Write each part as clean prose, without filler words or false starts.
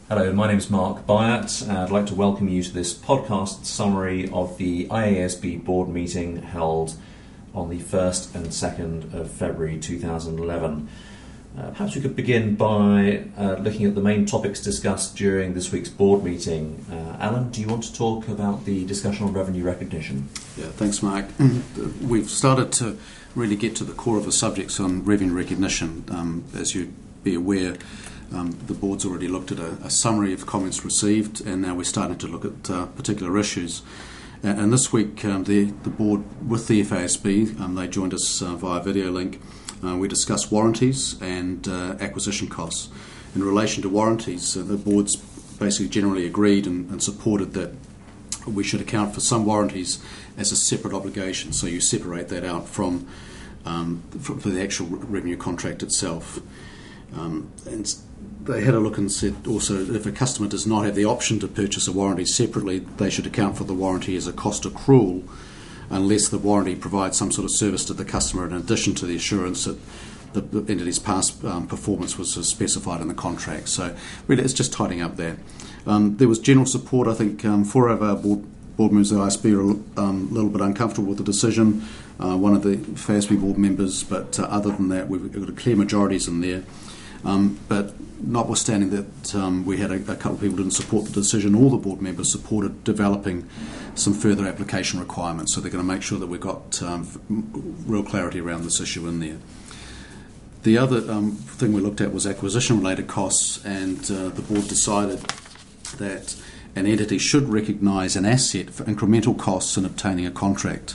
Hello, my name is Mark Byatt, and I'd like to welcome you to this podcast summary of the IASB board meeting held on the 1st and 2nd of February 2011. Perhaps we could begin by looking at the main topics discussed during this week's board meeting. Alan, do you want to talk about the discussion on revenue recognition? Yeah, thanks, Mark. We've started to really get to the core of the subjects on revenue recognition. As you'd be aware, the board's already looked at a summary of comments received, and now we're starting to look at particular issues. And this week, the board with the FASB, they joined us via video link. We discussed warranties and acquisition costs. In relation to warranties, the board's basically generally agreed and supported that we should account for some warranties as a separate obligation, so you separate that out from for the actual revenue contract itself. And they had a look and said also if a customer does not have the option to purchase a warranty separately, they should account for the warranty as a cost accrual unless the warranty provides some sort of service to the customer in addition to the assurance that the entity's past performance was specified in the contract. So really it's just tidying up that. There was general support. I think 4 of our board members of the IASB are a little bit uncomfortable with the decision. One of the FASB board members, but other than that we've got a clear majorities in there. But notwithstanding that we had a couple of people who didn't support the decision, all the board members supported developing some further application requirements, so they're going to make sure that we've got real clarity around this issue in there. The other thing we looked at was acquisition related costs, and the board decided that an entity should recognise an asset for incremental costs in obtaining a contract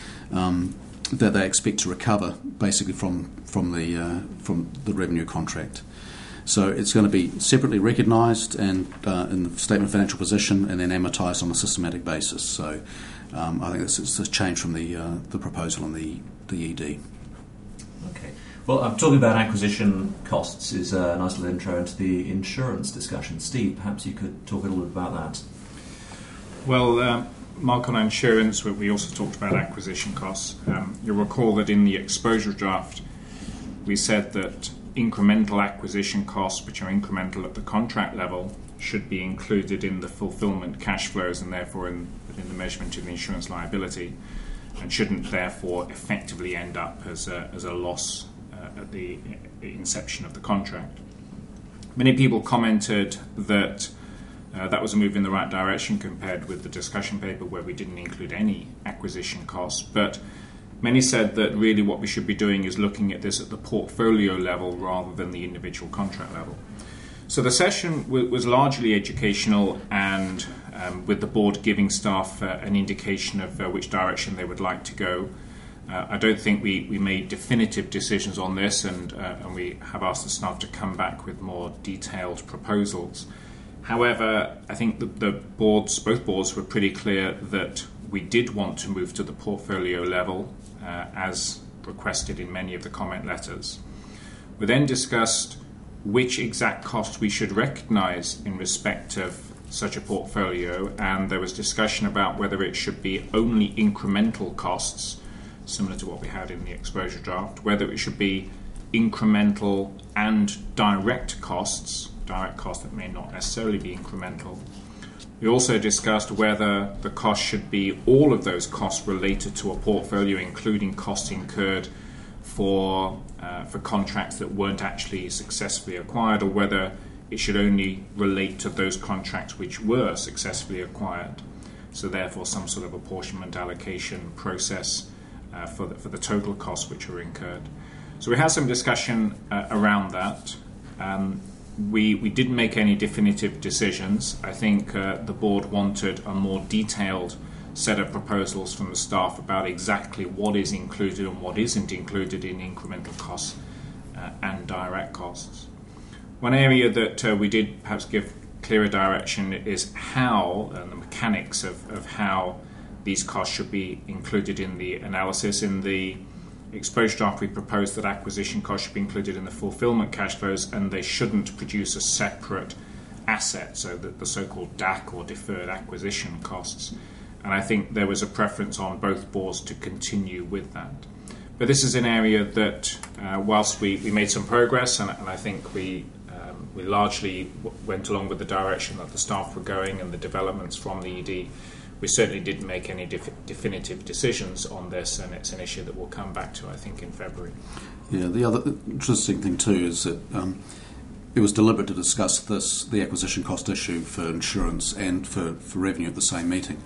that they expect to recover basically from the revenue contract. So it's going to be separately recognised and in the statement of financial position, and then amortised on a systematic basis. So I think this is a change from the proposal on the ED. Okay. Well, talking about acquisition costs is a nice little intro into the insurance discussion. Steve, perhaps you could talk a little bit about that. Well, Mark, on insurance, we also talked about acquisition costs. You'll recall that in the exposure draft, we said that incremental acquisition costs, which are incremental at the contract level, should be included in the fulfilment cash flows and therefore in the measurement of the insurance liability, and shouldn't therefore effectively end up as a loss at the inception of the contract. Many people commented that that was a move in the right direction compared with the discussion paper where we didn't include any acquisition costs, but many said that really what we should be doing is looking at this at the portfolio level rather than the individual contract level. So the session was largely educational, and with the board giving staff an indication of which direction they would like to go. I don't think we made definitive decisions on this, and we have asked the staff to come back with more detailed proposals. However, I think both boards were pretty clear that we did want to move to the portfolio level as requested in many of the comment letters. We then discussed which exact cost we should recognise in respect of such a portfolio, and there was discussion about whether it should be only incremental costs, similar to what we had in the exposure draft, whether it should be incremental and direct costs that may not necessarily be incremental. We also discussed whether the cost should be all of those costs related to a portfolio, including costs incurred for contracts that weren't actually successfully acquired, or whether it should only relate to those contracts which were successfully acquired. So therefore some sort of apportionment allocation process for the total costs which were incurred. So we had some discussion around that. We didn't make any definitive decisions. I think the board wanted a more detailed set of proposals from the staff about exactly what is included and what isn't included in incremental costs and direct costs. One area that we did perhaps give clearer direction is how, and the mechanics of how these costs should be included in the analysis. In the exposure draft, we proposed that acquisition costs should be included in the fulfilment cash flows, and they shouldn't produce a separate asset, so that the so-called DAC or deferred acquisition costs. And I think there was a preference on both boards to continue with that. But this is an area that, whilst we made some progress, and I think we We largely went along with the direction that the staff were going and the developments from the ED. We certainly didn't make any definitive decisions on this, and it's an issue that we'll come back to, I think, in February. Yeah, the other interesting thing too is that it was deliberate to discuss the acquisition cost issue for insurance and for revenue at the same meeting.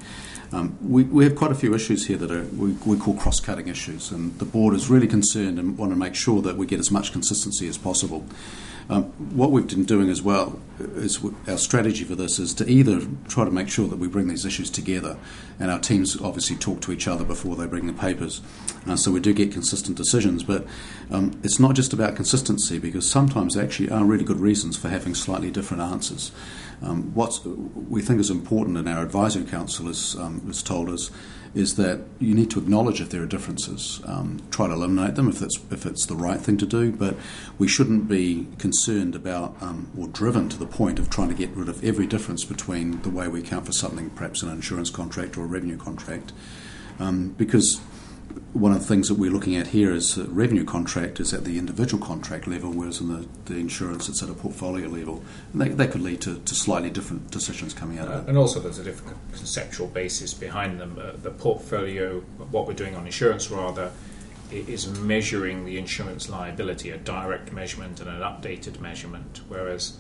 We have quite a few issues here that we call cross-cutting issues, and the board is really concerned and want to make sure that we get as much consistency as possible. What we've been doing as well is our strategy for this is to either try to make sure that we bring these issues together, and our teams obviously talk to each other before they bring the papers, so we do get consistent decisions. But it's not just about consistency, because sometimes there actually are really good reasons for having slightly different answers. What we think is important, and our advisory council has told us, is that you need to acknowledge if there are differences, try to eliminate them if it's the right thing to do, but we shouldn't be concerned about or driven to the point of trying to get rid of every difference between the way we account for something, perhaps an insurance contract or a revenue contract, because one of the things that we're looking at here is that revenue contract is at the individual contract level, whereas in the insurance it's at a portfolio level. And that could lead to slightly different decisions coming out of it. And also there's a different conceptual basis behind them. The portfolio, what we're doing on insurance rather, is measuring the insurance liability, a direct measurement and an updated measurement, whereas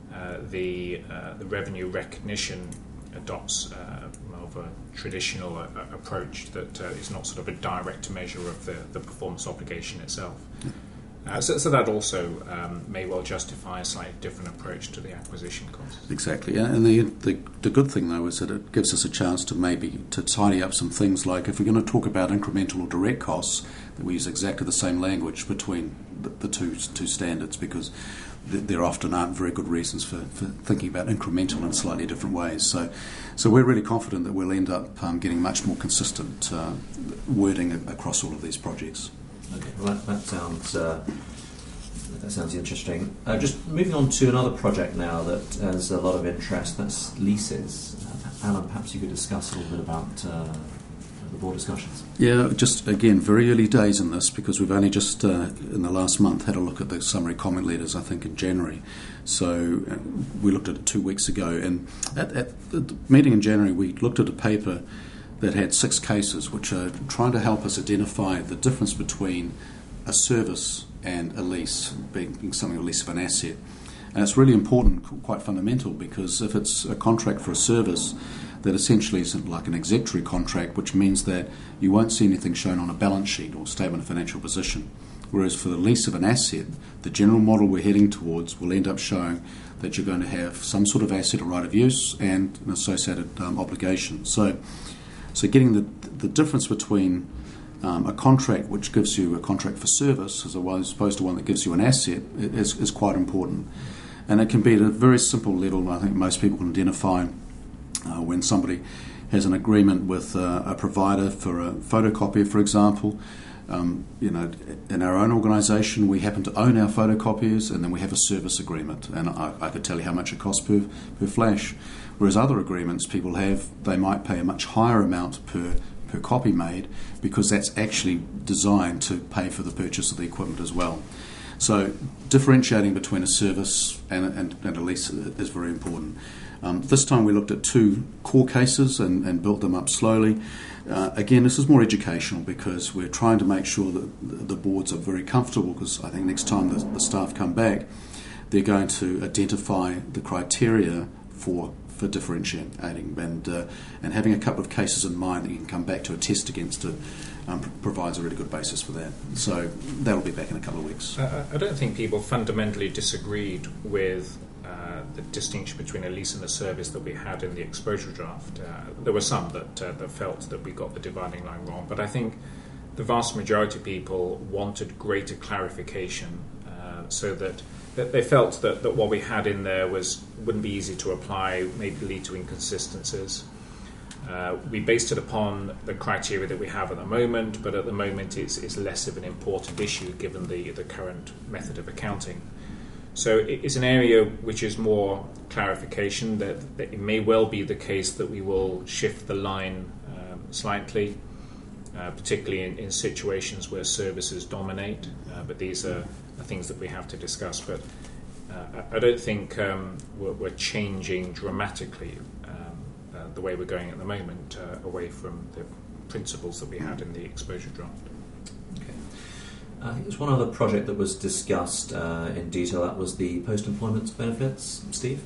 the revenue recognition adopts more of a traditional approach that is not sort of a direct measure of the performance obligation itself. So that also may well justify a slightly different approach to the acquisition costs. Exactly, and the good thing though is that it gives us a chance to tidy up some things, like if we're going to talk about incremental or direct costs, that we use exactly the same language between the two standards, because there often aren't very good reasons for thinking about incremental in slightly different ways. So we're really confident that we'll end up getting much more consistent wording across all of these projects. Okay, well that sounds interesting. Just moving on to another project now that has a lot of interest, that's leases. Alan, perhaps you could discuss a little bit about the board discussions. Yeah, just again, very early days in this, because we've only just in the last month had a look at the summary comment letters, I think in January. So we looked at it 2 weeks ago, and at the meeting in January we looked at a paper that had 6 cases which are trying to help us identify the difference between a service and a lease, being something a lease of an asset. And it's really important, quite fundamental, because if it's a contract for a service, that essentially isn't like an executory contract, which means that you won't see anything shown on a balance sheet or statement of financial position. Whereas for the lease of an asset, the general model we're heading towards will end up showing that you're going to have some sort of asset or right of use and an associated obligation. So getting the difference between a contract which gives you a contract for service as opposed to one that gives you an asset is quite important. And it can be at a very simple level. I think most people can identify when somebody has an agreement with a provider for a photocopier, for example. In our own organisation, we happen to own our photocopiers, and then we have a service agreement, and I could tell you how much it costs per flash. Whereas other agreements people have, they might pay a much higher amount per copy made, because that's actually designed to pay for the purchase of the equipment as well. So differentiating between a service and a lease is very important. This time we looked at 2 core cases and built them up slowly. Again, this is more educational, because we're trying to make sure that the boards are very comfortable, because I think next time the staff come back, they're going to identify the criteria for differentiating, and having a couple of cases in mind that you can come back to a test against it provides a really good basis for that. So that'll be back in a couple of weeks. I don't think people fundamentally disagreed with the distinction between a lease and a service that we had in the exposure draft. There were some that felt that we got the dividing line wrong, but I think the vast majority of people wanted greater clarification, so that they felt that what we had in there wouldn't be easy to apply, maybe lead to inconsistencies. We based it upon the criteria that we have at the moment, but at the moment it's less of an important issue given the current method of accounting. So it's an area which is more clarification, that it may well be the case that we will shift the line slightly, particularly in situations where services dominate, but these are things that we have to discuss. But I don't think we're changing dramatically the way we're going at the moment away from the principles that we had in the exposure draft. Okay. I think there's one other project that was discussed in detail. That was the post-employment benefits. Steve?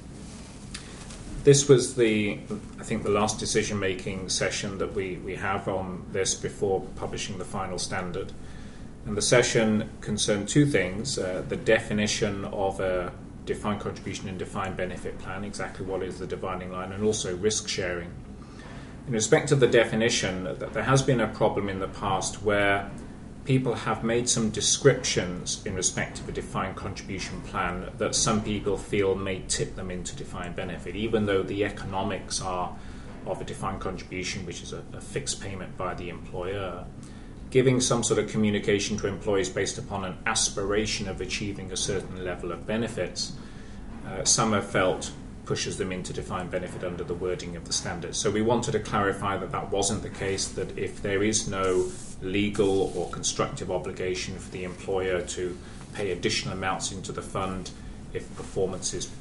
This was I think the last decision-making session that we have on this before publishing the final standard. And the session concerned two things: the definition of a defined contribution and defined benefit plan, exactly what is the dividing line, and also risk sharing. In respect of the definition, there has been a problem in the past where people have made some descriptions in respect of a defined contribution plan that some people feel may tip them into defined benefit, even though the economics are of a defined contribution, which is a fixed payment by the employer. Giving some sort of communication to employees based upon an aspiration of achieving a certain level of benefits, some have felt pushes them into defined benefit under the wording of the standards. So we wanted to clarify that wasn't the case, that if there is no legal or constructive obligation for the employer to pay additional amounts into the fund if performance is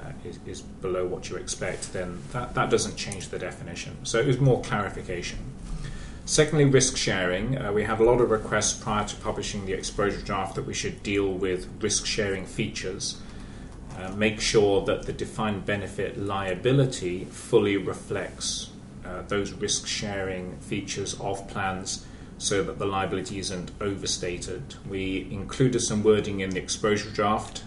below what you expect, then that doesn't change the definition. So it was more clarification. Secondly, risk sharing. We had a lot of requests prior to publishing the exposure draft that we should deal with risk sharing features, make sure that the defined benefit liability fully reflects those risk sharing features of plans so that the liability isn't overstated. We included some wording in the exposure draft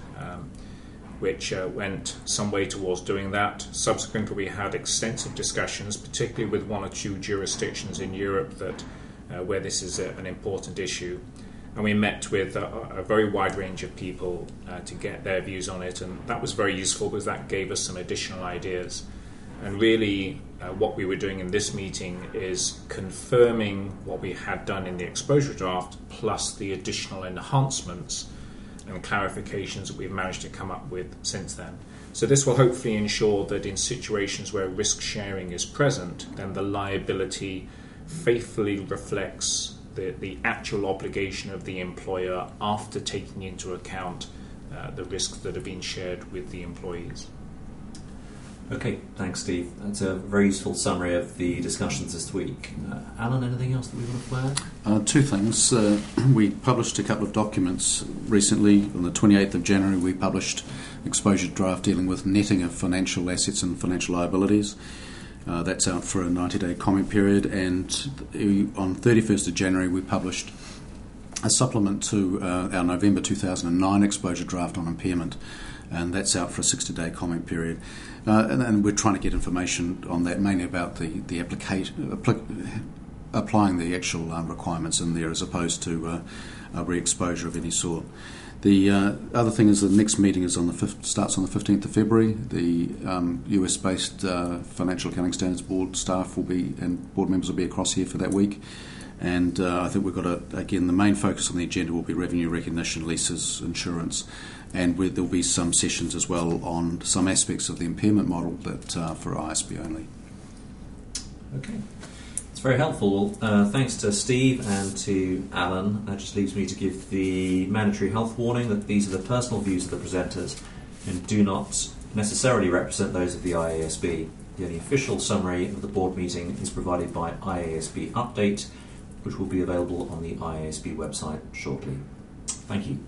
which went some way towards doing that. Subsequently, we had extensive discussions, particularly with one or two jurisdictions in Europe where this is an important issue. And we met with a very wide range of people to get their views on it, and that was very useful because that gave us some additional ideas. And really, what we were doing in this meeting is confirming what we had done in the exposure draft, plus the additional enhancements and clarifications that we've managed to come up with since then. So this will hopefully ensure that in situations where risk sharing is present, then the liability faithfully reflects the actual obligation of the employer after taking into account the risks that have been shared with the employees. Okay, thanks, Steve. That's a very useful summary of the discussions this week. Alan, anything else that we want to flag? Two things. We published a couple of documents recently. On the 28th of January, we published exposure draft dealing with netting of financial assets and financial liabilities. That's out for a 90-day comment period. And on 31st of January, we published a supplement to our November 2009 exposure draft on impairment, and that's out for a 60-day comment period. And we're trying to get information on that, mainly about the applying the actual requirements in there as opposed to a re-exposure of any sort. The other thing is the next meeting is starts on the 15th of February. The US-based Financial Accounting Standards Board staff will be, and board members will be across here for that week. And I think we've got again, the main focus on the agenda will be revenue recognition, leases, insurance, and there'll be some sessions as well on some aspects of the impairment model that for IASB only. Okay. It's very helpful. Thanks to Steve and to Alan. That just leaves me to give the mandatory health warning that these are the personal views of the presenters and do not necessarily represent those of the IASB. The only official summary of the board meeting is provided by IASB Update, which will be available on the IASB website shortly. Thank you.